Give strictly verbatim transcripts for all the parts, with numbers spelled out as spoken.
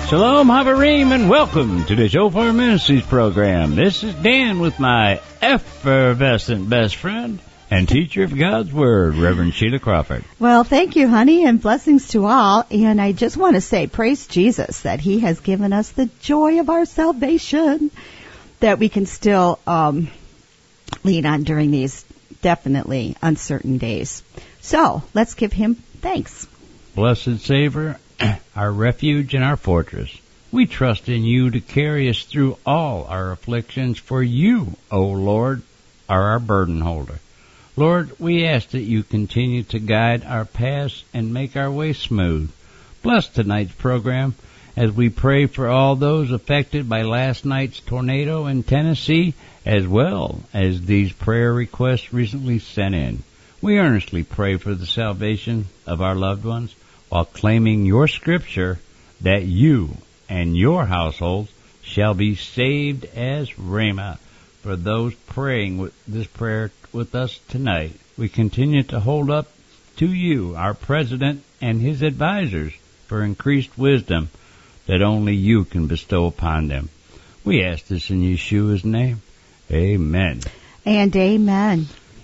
Shalom, Havarim, and welcome to the Shofar Ministries program. This is Dan with my effervescent best friend and teacher of God's Word, Reverend Sheila Crawford. Well, thank you, honey, and blessings to all. And I just want to say, praise Jesus, that He has given us the joy of our salvation, that we can still um, lean on during these definitely uncertain days. So, let's give Him thanks. Blessed Savior, our refuge and our fortress, we trust in you to carry us through all our afflictions, for you, O Lord, are our burden holder. Lord, we ask that you continue to guide our paths and make our way smooth. Bless tonight's program as we pray for all those affected by last night's tornado in Tennessee, as well as these prayer requests recently sent in. We earnestly pray for the salvation of our loved ones, while claiming your scripture that you and your household shall be saved as Rhema. For those praying with this prayer with us tonight, we continue to hold up to you, our president and his advisors, for increased wisdom that only you can bestow upon them. We ask this in Yeshua's name. Amen. And amen.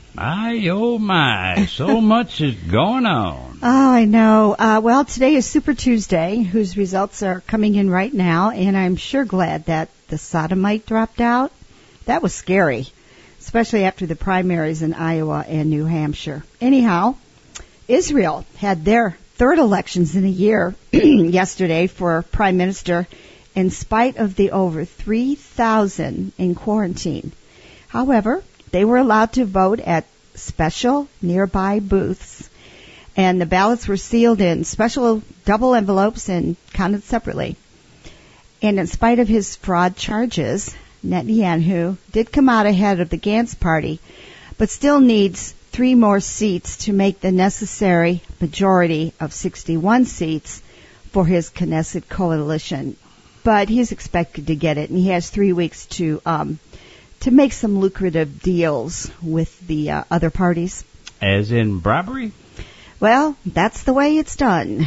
My, oh my, so much is going on. Oh, I know. Uh, well, today is Super Tuesday, whose results are coming in right now, and I'm sure glad that the sodomite dropped out. That was scary, especially after the primaries in Iowa and New Hampshire. Anyhow, Israel had their third elections in a year yesterday for prime minister, in spite of the over three thousand in quarantine. However, they were allowed to vote at special nearby booths, and the ballots were sealed in special double envelopes and counted separately. And in spite of his fraud charges, Netanyahu did come out ahead of the Gantz party, but still needs three more seats to make the necessary majority of sixty-one seats for his Knesset coalition. But he's expected to get it, and he has three weeks to um, to make some lucrative deals with the uh, other parties. As in bribery? Well, that's the way it's done.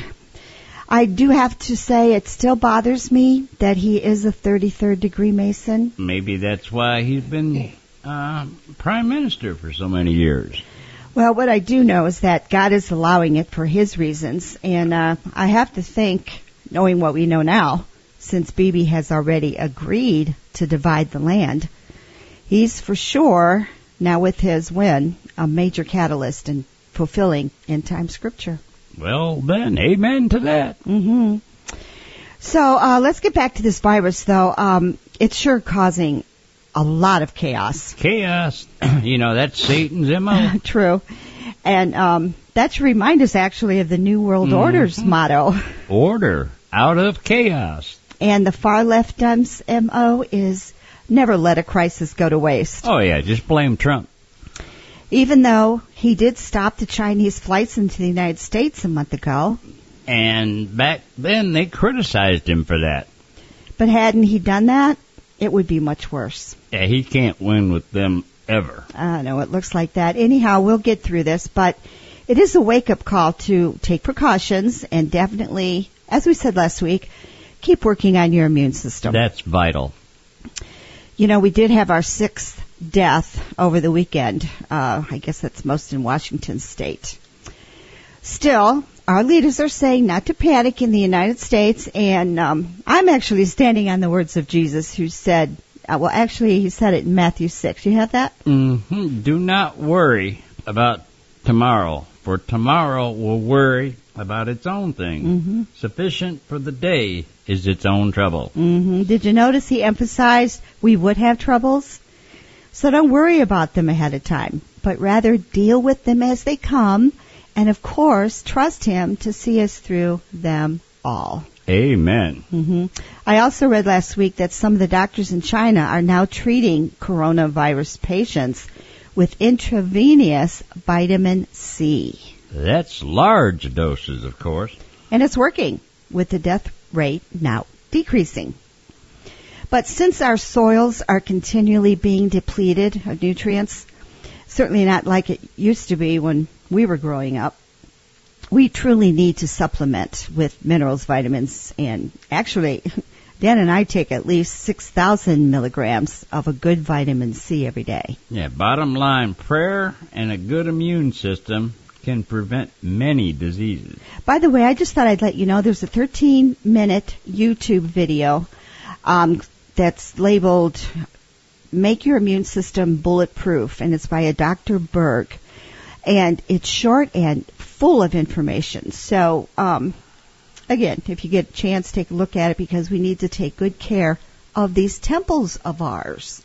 I do have to say it still bothers me that he is a thirty-third degree Mason. Maybe that's why he's been uh, prime minister for so many years. Well, what I do know is that God is allowing it for his reasons, and uh, I have to think, knowing what we know now, since Bibi has already agreed to divide the land, he's for sure, now with his win, a major catalyst in fulfilling end-time scripture. Well, then, amen to that. Mm-hmm. So uh, let's get back to this virus, though. Um, it's sure causing a lot of chaos. Chaos. You know, that's Satan's M O. True. And um, that should remind us, actually, of the New World mm-hmm. Order's motto. Order out of chaos. And the far left M O is never let a crisis go to waste. Oh, yeah, just blame Trump. Even though he did stop the Chinese flights into the United States a month ago. And back then they criticized him for that. But hadn't he done that, it would be much worse. Yeah, he can't win with them ever. I know, it looks like that. Anyhow, we'll get through this, but it is a wake-up call to take precautions and definitely, as we said last week, keep working on your immune system. That's vital. You know, we did have our sixth death over the weekend. Uh, I guess that's most in Washington State. Still, our leaders are saying not to panic in the United States, and um, I'm actually standing on the words of Jesus, who said, uh, well, actually, he said it in Matthew six. You have that? Mm-hmm. Do not worry about tomorrow, for tomorrow will worry about its own thing. Mm-hmm. Sufficient for the day is its own trouble. Mm-hmm. Did you notice he emphasized we would have troubles? So don't worry about them ahead of time, but rather deal with them as they come, and of course, trust him to see us through them all. Amen. Mm-hmm. I also read last week that some of the doctors in China are now treating coronavirus patients with intravenous vitamin C. That's large doses, of course. And it's working, with the death rate now decreasing. But since our soils are continually being depleted of nutrients, certainly not like it used to be when we were growing up, we truly need to supplement with minerals, vitamins, and actually, Dan and I take at least six thousand milligrams of a good vitamin C every day. Yeah, bottom line, prayer and a good immune system can prevent many diseases. By the way, I just thought I'd let you know there's a thirteen-minute YouTube video um, that's labeled Make Your Immune System Bulletproof, and it's by a Doctor Berg. And it's short and full of information. So, um, again, if you get a chance, take a look at it because we need to take good care of these temples of ours.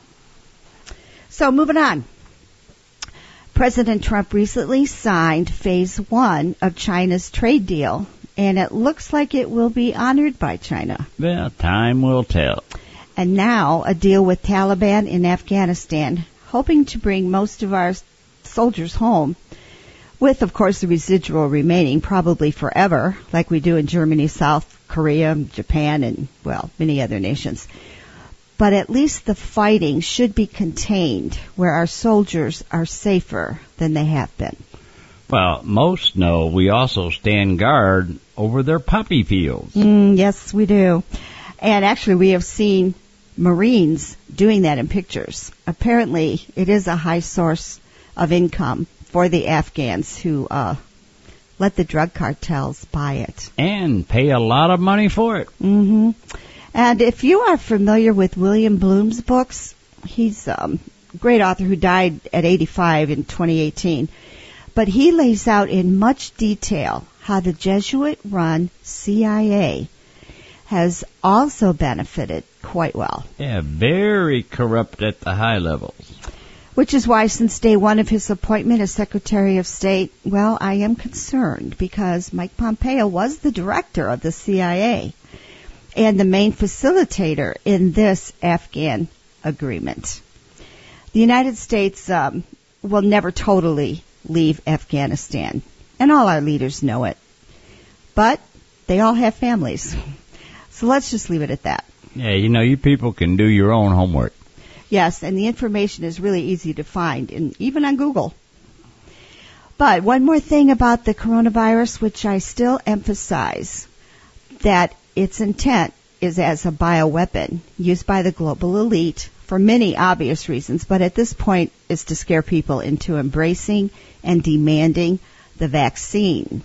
So, moving on. President Trump recently signed phase one of China's trade deal, and it looks like it will be honored by China. Well, time will tell. And now a deal with Taliban in Afghanistan, hoping to bring most of our soldiers home, with, of course, the residual remaining probably forever, like we do in Germany, South Korea, Japan, and, well, many other nations. But at least the fighting should be contained where our soldiers are safer than they have been. Well, most know we also stand guard over their poppy fields. Mm, yes, we do. And actually, we have seen Marines doing that in pictures. Apparently, it is a high source of income for the Afghans who uh, let the drug cartels buy it. And pay a lot of money for it. Mm-hmm. And if you are familiar with William Bloom's books, he's um, a great author who died at eighty-five in twenty eighteen. But he lays out in much detail how the Jesuit-run C I A has also benefited quite well. Yeah, very corrupt at the high levels. Which is why since day one of his appointment as Secretary of State, well, I am concerned because Mike Pompeo was the director of the C I A and the main facilitator in this Afghan agreement. The United States um, will never totally leave Afghanistan, and all our leaders know it. But they all have families. So let's just leave it at that. Yeah, you know, you people can do your own homework. Yes, and the information is really easy to find, and even on Google. But one more thing about the coronavirus, which I still emphasize, that its intent is as a bioweapon used by the global elite for many obvious reasons, but at this point is to scare people into embracing and demanding the vaccine,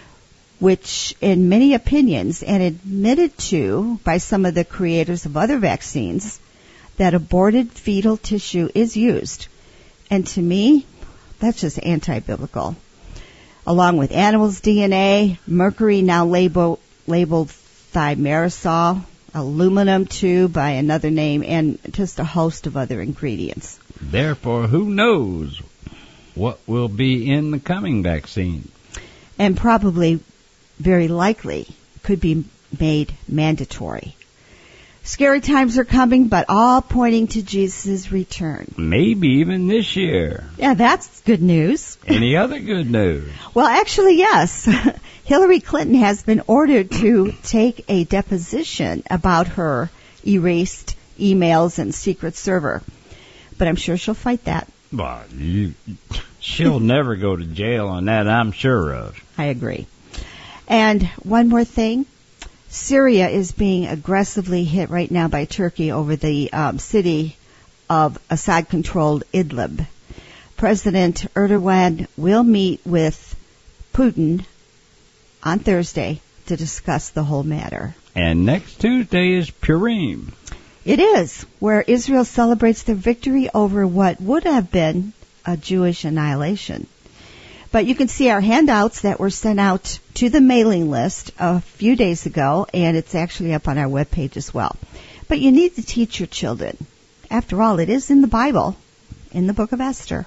which in many opinions, and admitted to by some of the creators of other vaccines, that aborted fetal tissue is used. And to me, that's just anti-biblical. Along with animals' D N A, mercury now label, labeled thimerosal, aluminum too by another name, and just a host of other ingredients. Therefore, who knows what will be in the coming vaccine? And probably, very likely, could be made mandatory. Scary times are coming, but all pointing to Jesus' return. Maybe even this year. Yeah, that's good news. Any other good news? Well, actually, yes. Hillary Clinton has been ordered to take a deposition about her erased emails and secret server. But I'm sure she'll fight that. Well, you, she'll never go to jail on that, I'm sure of. I agree. And one more thing. Syria is being aggressively hit right now by Turkey over the um, city of Assad-controlled Idlib. President Erdogan will meet with Putin on Thursday to discuss the whole matter. And next Tuesday is Purim. It is, where Israel celebrates their victory over what would have been a Jewish annihilation. But you can see our handouts that were sent out to the mailing list a few days ago, and it's actually up on our webpage as well. But you need to teach your children. After all, it is in the Bible, in the book of Esther.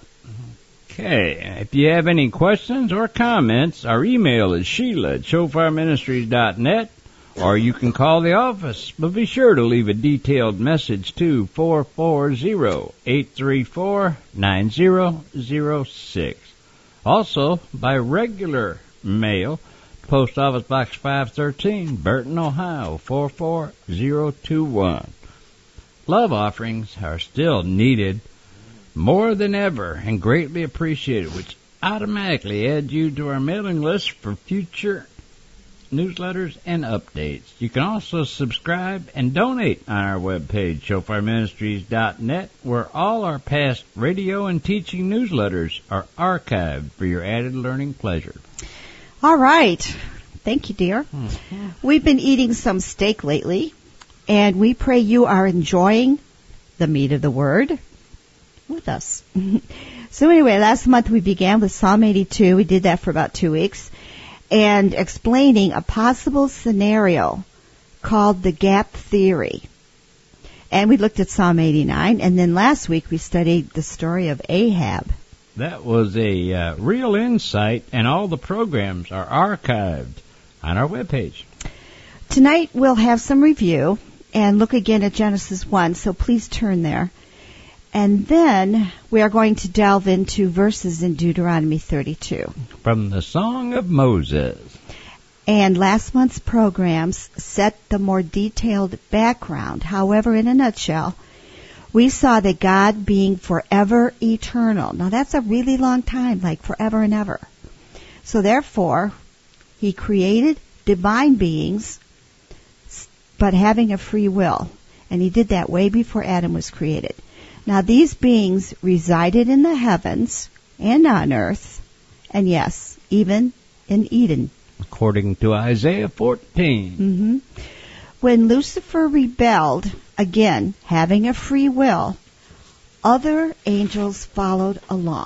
Okay, if you have any questions or comments, our email is Sheila at shofar ministries dot net, or you can call the office, but be sure to leave a detailed message to four four zero, eight three four, nine zero zero six. Also, by regular mail, Post Office Box five thirteen, Burton, Ohio, four four zero two one. Love offerings are still needed more than ever and greatly appreciated, which automatically add you to our mailing list for future newsletters and updates. You can also subscribe and donate on our webpage, shofar ministries dot net, where all our past radio and teaching newsletters are archived for your added learning pleasure. All right. Thank you, dear. Mm-hmm. We've been eating some steak lately, and we pray you are enjoying the meat of the Word with us. So anyway, last month we began with Psalm eighty-two. We did that for about two weeks. And explaining a possible scenario called the gap theory. And we looked at Psalm eighty-nine, and then last week we studied the story of Ahab. That was a uh, real insight, and all the programs are archived on our webpage. Tonight we'll have some review and look again at Genesis one, so please turn there. And then we are going to delve into verses in Deuteronomy thirty-two. From the Song of Moses. And last month's programs set the more detailed background. However, in a nutshell, we saw that God being forever eternal. Now that's a really long time, like forever and ever. So therefore, He created divine beings, but having a free will. And He did that way before Adam was created. Now these beings resided in the heavens and on earth, and yes, even in Eden. According to Isaiah fourteen. Mm-hmm. When Lucifer rebelled, again, having a free will, other angels followed along.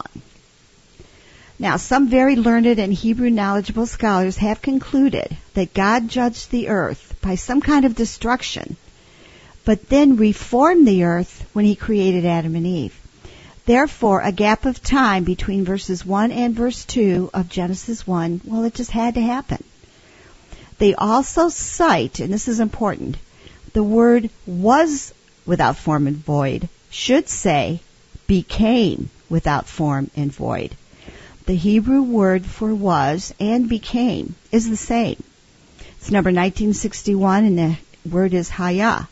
Now, some very learned and Hebrew knowledgeable scholars have concluded that God judged the earth by some kind of destruction, but then reformed the earth when He created Adam and Eve. Therefore, a gap of time between verses one and verse two of Genesis one, well, it just had to happen. They also cite, and this is important, the word was without form and void should say became without form and void. The Hebrew word for was and became is the same. It's number nineteen sixty-one, and the word is haya.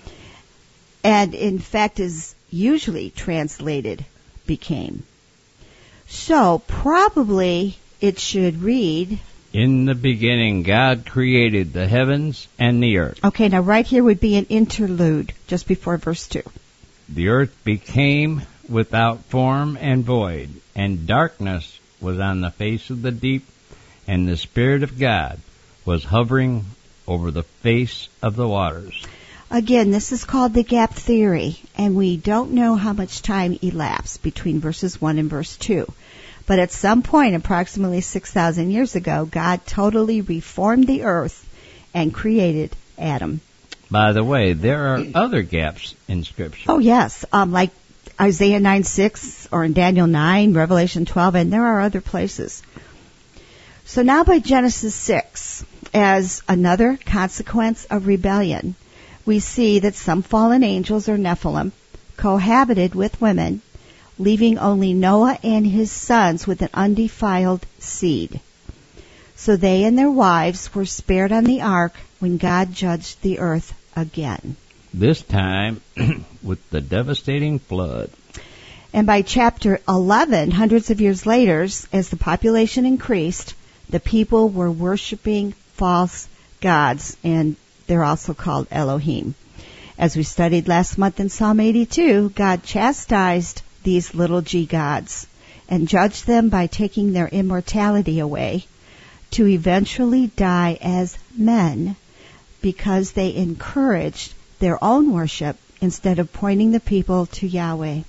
And in fact is usually translated became. So probably it should read, in the beginning God created the heavens and the earth. Okay, now right here would be an interlude just before verse two. The earth became without form and void, and darkness was on the face of the deep, and the Spirit of God was hovering over the face of the waters. Again, this is called the gap theory, and we don't know how much time elapsed between verses one and verse two. But at some point, approximately six thousand years ago, God totally reformed the earth and created Adam. By the way, there are other gaps in Scripture. Oh, yes, um, like Isaiah nine six, or in Daniel nine, Revelation twelve, and there are other places. So now by Genesis six, as another consequence of rebellion, we see that some fallen angels, or Nephilim, cohabited with women, leaving only Noah and his sons with an undefiled seed. So they and their wives were spared on the ark when God judged the earth again. This time with the devastating flood. And by chapter eleven, hundreds of years later, as the population increased, the people were worshiping false gods, and they're also called Elohim. As we studied last month in Psalm eighty-two, God chastised these little g gods and judged them by taking their immortality away to eventually die as men because they encouraged their own worship instead of pointing the people to Yahweh.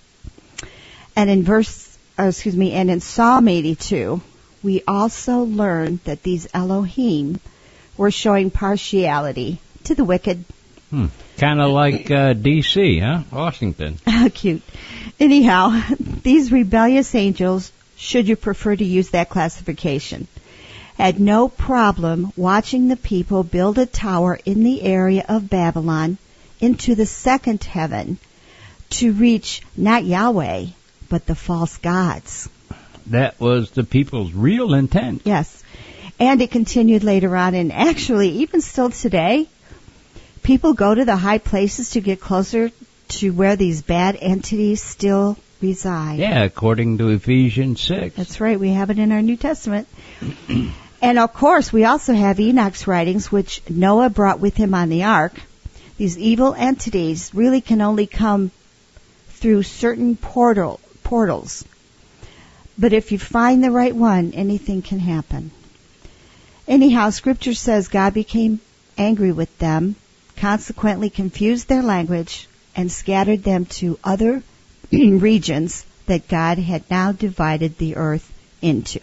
And in verse, uh, excuse me, and in Psalm eighty-two, we also learned that these Elohim were showing partiality to the wicked. Hmm. Kind of like uh, D C, huh? Washington. Cute. Anyhow, these rebellious angels, should you prefer to use that classification, had no problem watching the people build a tower in the area of Babylon into the second heaven to reach not Yahweh, but the false gods. That was the people's real intent. Yes. And it continued later on, and actually, even still today, people go to the high places to get closer to where these bad entities still reside. Yeah, according to Ephesians six. That's right. We have it in our New Testament. And of course, we also have Enoch's writings, which Noah brought with him on the ark. These evil entities really can only come through certain portal portals. But if you find the right one, anything can happen. Anyhow, Scripture says God became angry with them, consequently confused their language, and scattered them to other regions that God had now divided the earth into.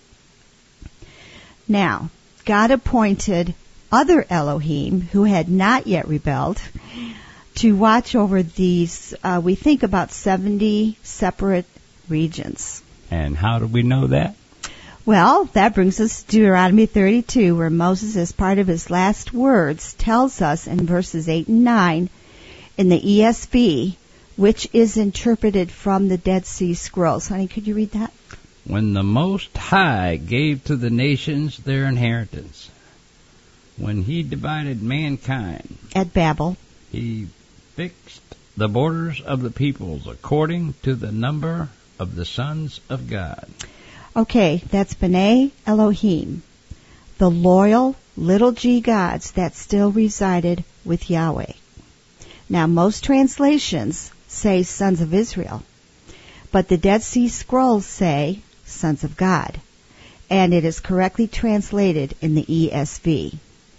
Now, God appointed other Elohim who had not yet rebelled to watch over these, uh, we think about seventy separate regions. And how do we know that? Well, that brings us to Deuteronomy thirty-two, where Moses, as part of his last words, tells us in verses eight and nine in the E S V, which is interpreted from the Dead Sea Scrolls. Honey, could you read that? When the Most High gave to the nations their inheritance, when he divided mankind at Babel, he fixed the borders of the peoples according to the number of the sons of God. Okay, that's B'nai Elohim, the loyal little g gods that still resided with Yahweh. Now, most translations say sons of Israel, but the Dead Sea Scrolls say sons of God, and it is correctly translated in the E S V.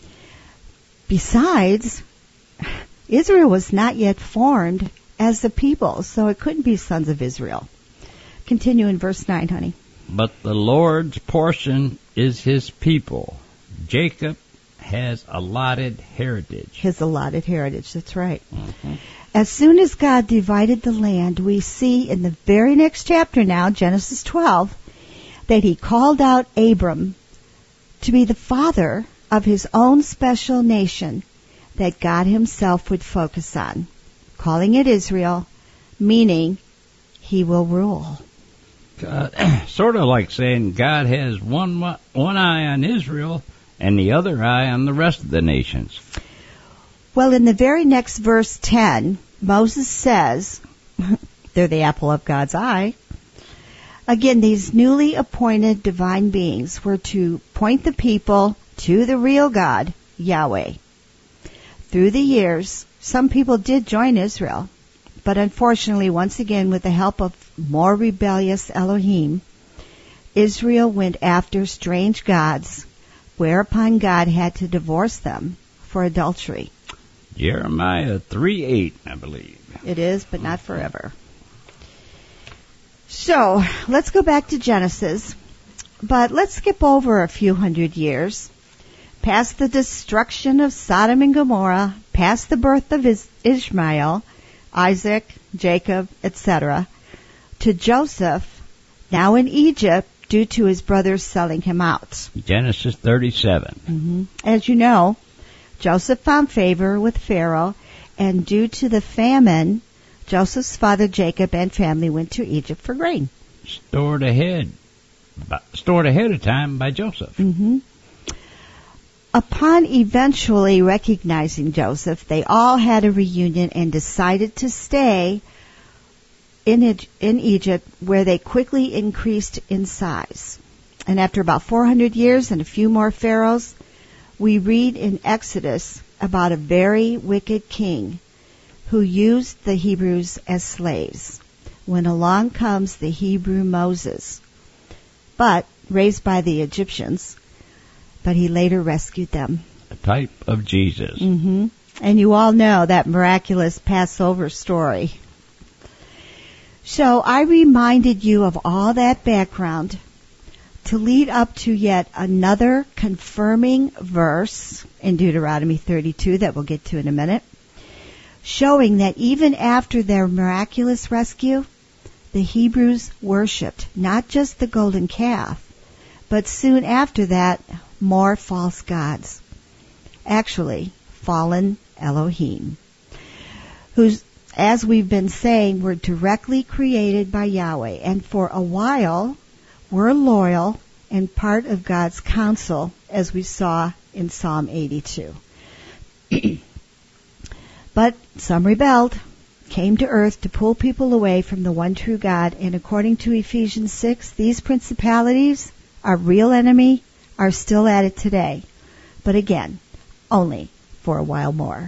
Besides, Israel was not yet formed as a people, so it couldn't be sons of Israel. Continue in verse nine, honey. But the Lord's portion is his people. Jacob has allotted heritage. His allotted heritage, that's right. Mm-hmm. As soon as God divided the land, we see in the very next chapter now, Genesis twelve, that he called out Abram to be the father of his own special nation that God himself would focus on, calling it Israel, meaning he will rule. God, sort of like saying God has one one eye on Israel and the other eye on the rest of the nations. Well, in the very next verse ten, Moses says, they're the apple of God's eye. Again, these newly appointed divine beings were to point the people to the real God, Yahweh. Through the years, some people did join Israel, but unfortunately, once again, with the help of more rebellious Elohim, Israel went after strange gods, whereupon God had to divorce them for adultery. Jeremiah three eight, I believe. It is, but not forever. So, let's go back to Genesis, but let's skip over a few hundred years, past the destruction of Sodom and Gomorrah, past the birth of Ishmael, Isaac, Jacob, et cetera, to Joseph, now in Egypt, due to his brothers selling him out. Genesis thirty-seven. Mm-hmm. As you know, Joseph found favor with Pharaoh, and due to the famine, Joseph's father Jacob and family went to Egypt for grain. Stored ahead, stored ahead of time by Joseph. Mm-hmm. Upon eventually recognizing Joseph, they all had a reunion and decided to stay in in Egypt, where they quickly increased in size. And after about four hundred years and a few more pharaohs, we read in Exodus about a very wicked king who used the Hebrews as slaves, when along comes the Hebrew Moses, but raised by the Egyptians, but he later rescued them. A type of Jesus. Mm-hmm. And you all know that miraculous Passover story. So I reminded you of all that background to lead up to yet another confirming verse in Deuteronomy thirty-two that we'll get to in a minute, showing that even after their miraculous rescue, the Hebrews worshipped not just the golden calf, but soon after that, more false gods. Actually, fallen Elohim, whose, as we've been saying, were directly created by Yahweh, and for a while were loyal and part of God's counsel, as we saw in Psalm eighty-two. But some rebelled, came to earth to pull people away from the one true God. And according to Ephesians six, these principalities, our real enemy, are still at it today. But again, only for a while more.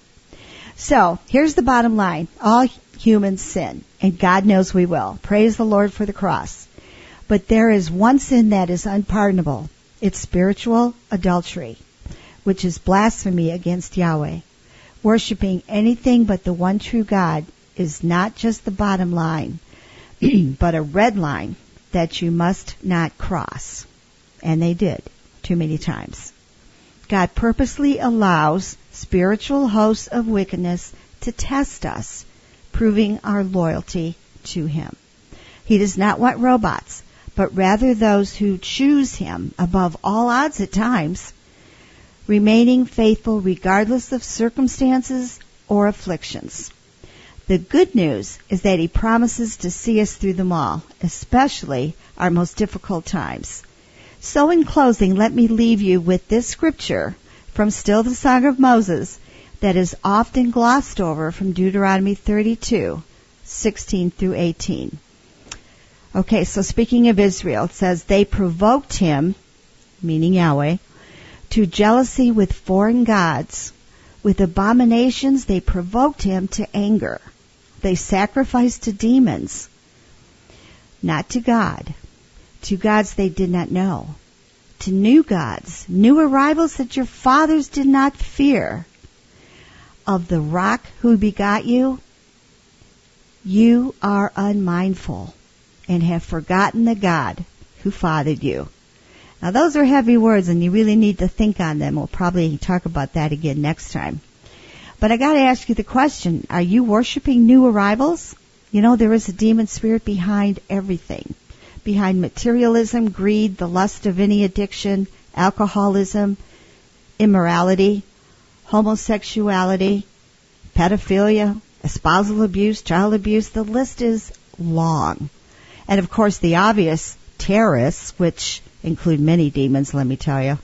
So, here's the bottom line. All humans sin, and God knows we will. Praise the Lord for the cross. But there is one sin that is unpardonable. It's spiritual adultery, which is blasphemy against Yahweh. Worshipping anything but the one true God is not just the bottom line, but a red line that you must not cross. And they did, too many times. God purposely allows spiritual hosts of wickedness to test us, proving our loyalty to Him. He does not want robots, but rather those who choose Him above all odds at times, remaining faithful regardless of circumstances or afflictions. The good news is that He promises to see us through them all, especially our most difficult times. So in closing, let me leave you with this scripture from Still the Song of Moses that is often glossed over from Deuteronomy thirty-two, sixteen through eighteen. Okay, so speaking of Israel, it says, they provoked him, meaning Yahweh, to jealousy with foreign gods. With abominations they provoked him to anger. They sacrificed to demons, not to God, to gods they did not know, to new gods, new arrivals that your fathers did not fear. Of the rock who begot you, you are unmindful and have forgotten the God who fathered you. Now those are heavy words and you really need to think on them. We'll probably talk about that again next time. But I got to ask you the question, are you worshiping new arrivals? You know, there is a demon spirit behind everything. Behind materialism, greed, the lust of any addiction, alcoholism, immorality, homosexuality, pedophilia, espousal abuse, child abuse. The list is long. And of course the obvious terrorists, which include many demons, let me tell you.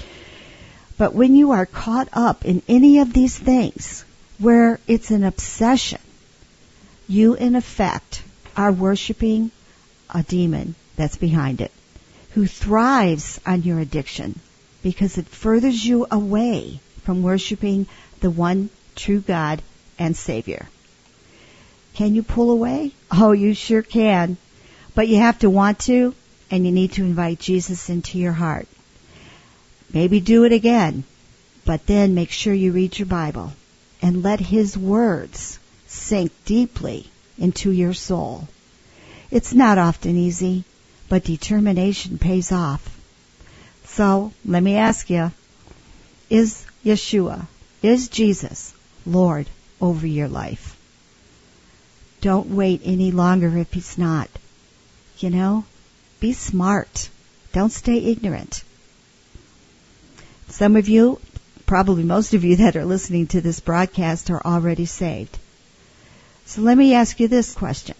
But when you are caught up in any of these things, where it's an obsession, you in effect are worshiping a demon that's behind it, who thrives on your addiction because it furthers you away from worshiping the one true God and Savior. Can you pull away? Oh, you sure can. But you have to want to, and you need to invite Jesus into your heart. Maybe do it again, but then make sure you read your Bible and let His words sink deeply into your soul. It's not often easy, but determination pays off. So, let me ask you, is Yeshua, is Jesus, Lord over your life? Don't wait any longer if He's not. You know, be smart. Don't stay ignorant. Some of you, probably most of you that are listening to this broadcast are already saved. So let me ask you this question.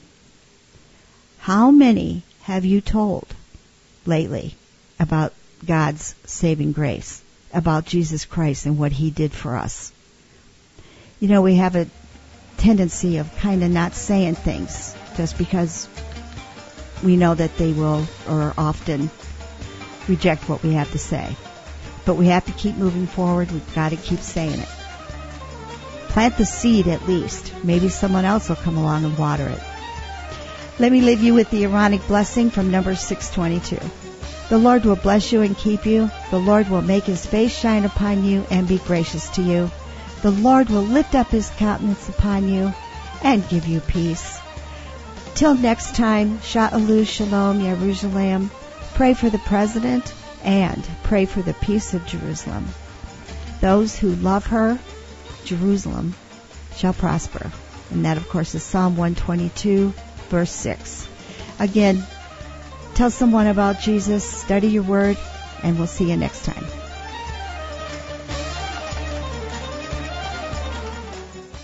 How many have you told lately about God's saving grace, about Jesus Christ and what He did for us? You know, we have a tendency of kind of not saying things just because we know that they will or often reject what we have to say. But we have to keep moving forward. We've got to keep saying it. Plant the seed at least. Maybe someone else will come along and water it. Let me leave you with the Aaronic blessing from Numbers six twenty-two. The Lord will bless you and keep you. The Lord will make His face shine upon you and be gracious to you. The Lord will lift up His countenance upon you and give you peace. Till next time, Sha'alu Shalom Yerushalayim. Pray for the President and pray for the peace of Jerusalem. Those who love her, Jerusalem, shall prosper. And that, of course, is Psalm one twenty-two, verse six. Again, tell someone about Jesus, study your word, and we'll see you next time.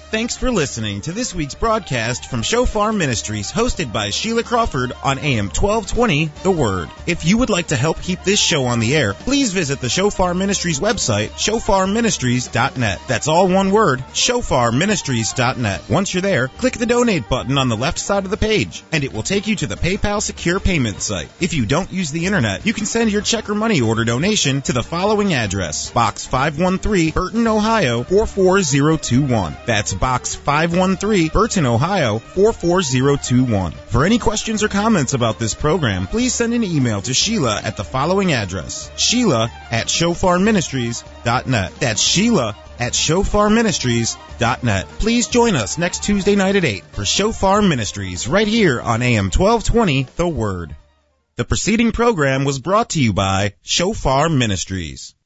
Thanks for listening to this week's broadcast from Shofar Ministries, hosted by Sheila Crawford on A M twelve twenty, The Word. If you would like to help keep this show on the air, please visit the Shofar Ministries website, shofar ministries dot net. That's all one word, shofar ministries dot net. Once you're there, click the donate button on the left side of the page, and it will take you to the PayPal secure payment site. If you don't use the internet, you can send your check or money order donation to the following address: Box five one three, Burton, Ohio four four zero two one. That's Box five one three, Burton, Ohio four four zero two one. For any questions or comments about this program, please send an email to Sheila at the following address: Sheila at shofar ministries dot net. That's Sheila at shofar ministries dot net. Please join us next Tuesday night at eight for Shofar Ministries right here on A M twelve twenty, The Word. The preceding program was brought to you by Shofar Ministries.